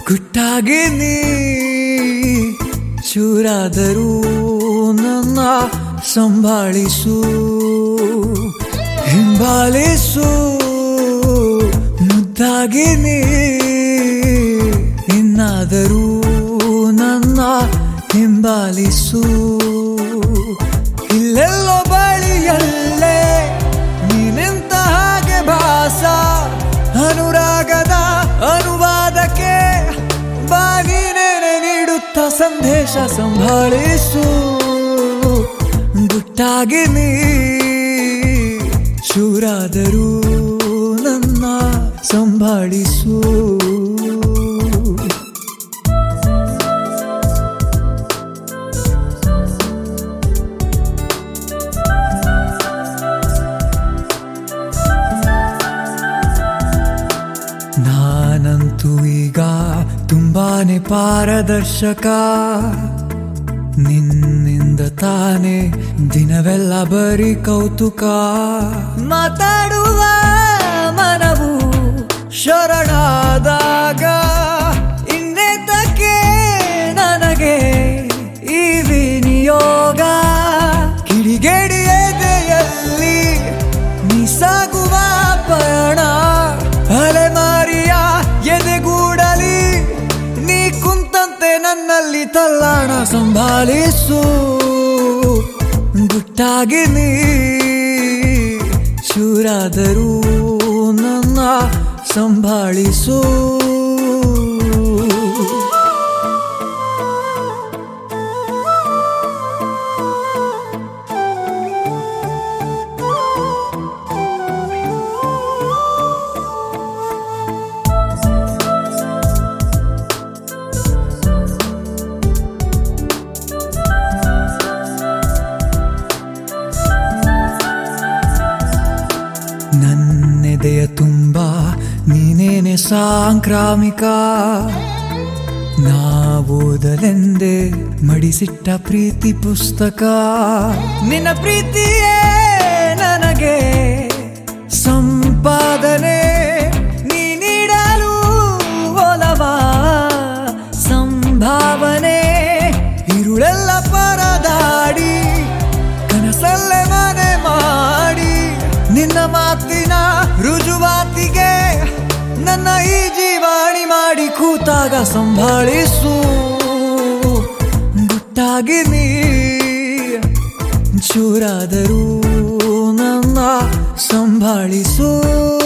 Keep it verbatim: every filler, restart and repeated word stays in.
ಗುಟ್ಟಾಗಿ ನೀ ಚೂರಾದರೂ ನನ್ನ ಸಂಭಾಳಿಸು, ಹಿಂಬಾಲಿಸು. ಮುದ್ದಾಗಿ ನೀ ಇನ್ನಾದರೂ ನನ್ನ ಹಿಂಬಾಲಿಸು. ಇಲ್ಲೆಲ್ಲೋ ಬಳಿಯಲ್ಲೇ ನೀನಿಂತ ಹಾಗೆ ಭಾಸ, ಅನುರಾಗದ ಅನುವಾದಕ್ಕೆ ಬಾಗಿನೇನೆ ನೀಡುತ್ತ ಸಂದೇಶ. ಸಂಭಾಳಿಸು ಗುಟ್ಟಾಗಿ ನೀ ಚೂರಾದರೂ ನನ್ನ ಸಂಭಾಳಿಸು. ನಾನಂತೂ ಈಗ ತುಂಬಾನೇ ಪಾರದರ್ಶಕ, ನಿನ್ನಿಂದ ತಾನೇ ದಿನವೆಲ್ಲ ಬರೀ ಕೌತುಕ. ಮಾತಾಡುವ ಮನವು ಶರಣಾದಾಗ ಇನ್ನೇತಕ್ಕೆ ನನಗೆ ಈ ವಿನಿಯೋಗ. ಕಿಡಿಗೇಡಿ ಎದೆಯಲ್ಲಿ ನೀ ಸಾಗುವ ಪಯಣ, ಅಲೆಮಾರಿಯ ಎದೆಗೂಡಲಿ ನೀ ಕುಂತಂತೆ ನನ್ನಲ್ಲಿ ತಲ್ಲಾಣ. ಸಂಭಾಳಿಸು ಗುಟ್ಟಾಗಿ ನೀ ಚೂರಾದರೂ ನನ್ನ ಸಂಭಾಳಿಸು. ನನ್ನೆದೆಯ ತುಂಬ ನೀನೇನೆ ಸಾಂಕ್ರಾಮಿಕ, ನಾವೋದಲೆಂದೇ ಮಡಿಸಿಟ್ಟ ಪ್ರೀತಿ ಪುಸ್ತಕ. ನಿನ್ನ ಪ್ರೀತಿಯೇ ನನಗೆ ಸಂಪಾದನೆ, ನೀ ನೀಡಲು ಒಲವ ಸಂಭಾವನೆ. ಇರುಳೆಲ್ಲ ಪರದಾಡಿ ಕನಸಲ್ಲೇ ಮನೆ ಮಾಡಿ, ನಿನ್ನ ಮಾತಿನ ರುಜುವಾತಿಗೆ ನನ್ನ ಈ ಜೀವಾಣಿ ಮಾಡಿ ಕೂತಾಗ. ಸಂಭಾಳಿಸು ಗುಟ್ಟಾಗಿ ನೀ ಚೂರಾದರೂ ನನ್ನ ಸಂಭಾಳಿಸು.